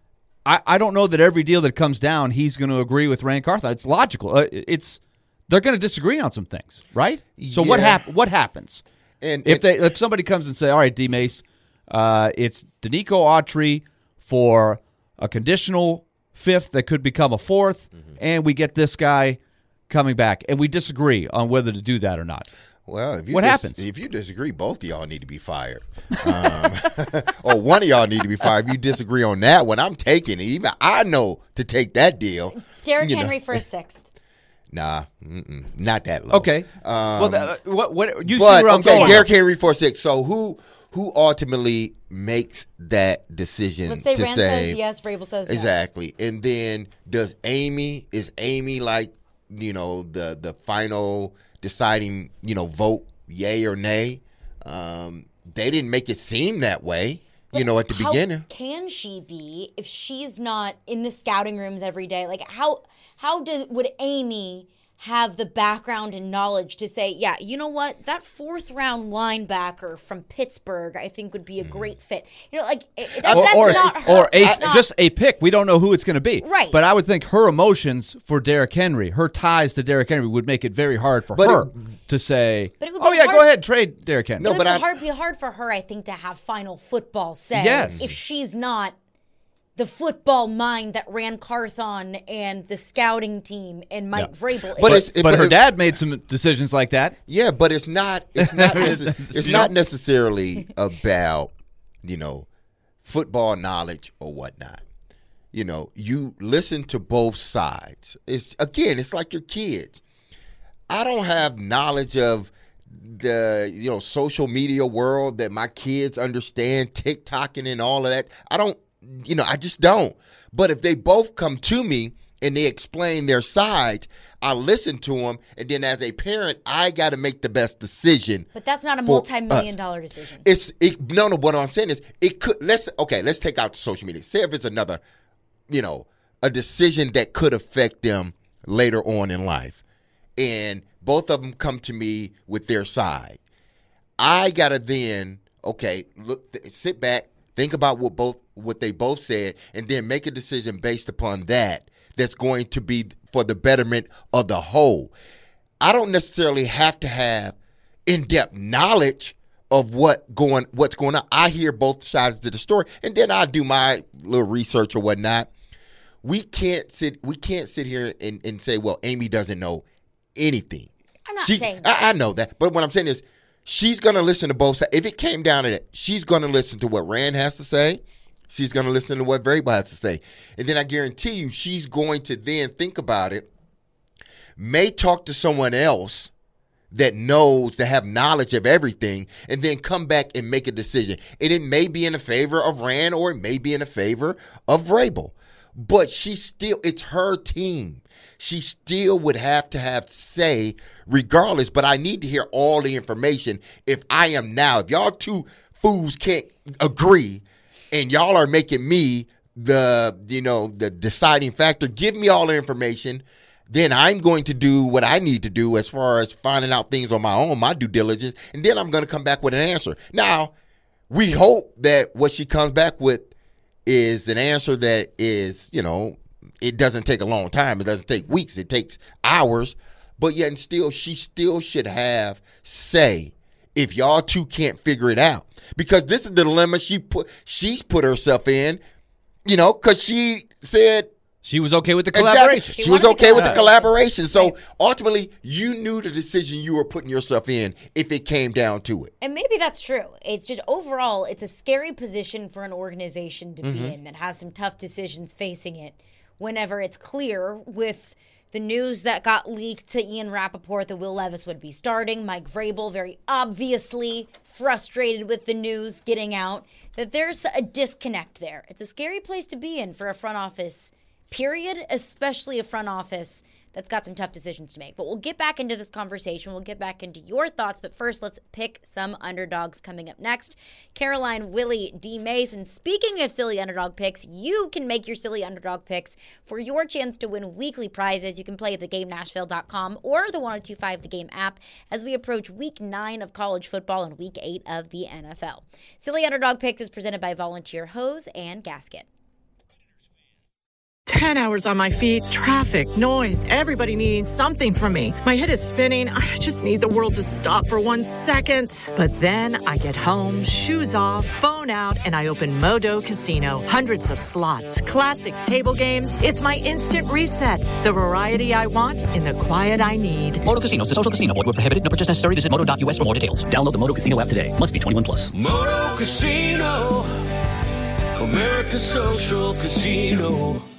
I, I don't know that every deal that comes down he's going to agree with Rand Carthon. It's logical. Uh, it's they're going to disagree on some things, right? So Yeah. what hap- What happens And if and- they if somebody comes and say, "All right, D Mace, uh, it's Danico Autry for a conditional fifth that could become a fourth, Mm-hmm. and we get this guy coming back," and we disagree on whether to do that or not. Well, if you what dis- happens? If you disagree, both of y'all need to be fired. Um, or one of y'all need to be fired. If you disagree on that one, I'm taking it. Even I know to take that deal. Derrick You know. Henry for a sixth. Nah, mm-mm, not that low. Okay. Um, well, th- what what you but, see where I'm okay, going? Derrick Henry for six. So who who ultimately makes that decision Let's say to Rand say says yes, Vrabel says yes. exactly? And then does Amy is Amy like you know the the final deciding you know vote yay or nay? Um, they didn't make it seem that way. You know, at the How beginning. can she be if she's not in the scouting rooms every day? Like how how does would Amy have the background and knowledge to say, yeah, you know what, that fourth round linebacker from Pittsburgh, I think would be a great fit. You know, like it, that, or that's or, not her. or a, that's not- just a pick. We don't know who it's going to be. Right. But I would think her emotions for Derrick Henry, her ties to Derrick Henry, would make it very hard for But her it- to say, But it would be "Oh yeah, hard- go ahead, trade Derrick Henry." it would be hard, be hard for her, I think, to have final football say Yes. if she's not the football mind that Rand Carthon and the scouting team and Mike Yeah. Vrabel But is. it's- But but her it- dad made some decisions like that. Yeah, but it's not. It's not. Nece- it's You not know? necessarily about you know football knowledge or whatnot. You know, you listen to both sides. It's again, it's like your kids. I don't have knowledge of the you know social media world that my kids understand, TikToking and all of that. I don't, you know, I just don't. But if they both come to me and they explain their sides, I listen to them, and then as a parent, I got to make the best decision. But that's not a for multi-million us. dollar decision. It's it, no, no. What I'm saying is, it could. Let's okay. Let's take out the social media. Say if it's another, you know, a decision that could affect them later on in life, and both of them come to me with their side. I gotta then okay, look, th- sit back, think about what both what they both said, and then make a decision based upon that. That's going to be for the betterment of the whole. I don't necessarily have to have in-depth knowledge of what going what's going on. I hear both sides of the story, and then I do my little research or whatnot. We can't sit we can't sit here and, and say, well, Amy doesn't know anything. I'm not She, saying that. I, I know that, but what I'm saying is she's going to listen to both sides. If it came down to it, she's going to listen to what Rand has to say. She's going to listen to what Vrabel has to say. And then I guarantee you she's going to then think about it, may talk to someone else that knows, that have knowledge of everything, and then come back and make a decision. And it may be in the favor of Rand or it may be in the favor of Vrabel. But she still, it's her team. She still would have to have say regardless. But I need to hear all the information if I am now. If y'all two fools can't agree, and y'all are making me the, you know, the deciding factor, give me all the information. Then I'm going to do what I need to do as far as finding out things on my own, my due diligence, and then I'm going to come back with an answer. Now, we hope that what she comes back with is an answer that is, you know, it doesn't take a long time. It doesn't take weeks. It takes hours. But yet and still, she still should have say if y'all two can't figure it out. Because this is the dilemma she put, she's put herself in, you know, because she said she was okay with the collaboration. Exactly. She, She was wanted okay to with the collaborate. collaboration. So ultimately, you knew the decision you were putting yourself in if it came down to it. And maybe that's true. It's just overall, it's a scary position for an organization to Mhm. be in that has some tough decisions facing it whenever it's clear with the news that got leaked to Ian Rappaport that Will Levis would be starting. Mike Vrabel very obviously frustrated with the news getting out, that there's a disconnect there. It's a scary place to be in for a front office, period, especially a front office that's got some tough decisions to make. But we'll get back into this conversation. We'll get back into your thoughts. But first, let's pick some underdogs coming up next. Caroline, Willie, D. Mason. Speaking of silly underdog picks, you can make your silly underdog picks for your chance to win weekly prizes. You can play at the game nashville dot com or the ten twenty-five The Game app as we approach week nine of college football and week eight of the N F L. Silly Underdog Picks is presented by Volunteer Hose and Gasket. Ten hours on my feet, traffic, noise, everybody needing something from me. My head is spinning. I just need the world to stop for one second. But then I get home, shoes off, phone out, and I open Modo Casino. Hundreds of slots, classic table games. It's my instant reset. The variety I want in the quiet I need. Moto Casino, the social casino. Void where prohibited. No purchase necessary. Visit moto dot u s for more details. Download the Moto Casino app today. Must be twenty-one plus. Moto Casino, America's social casino.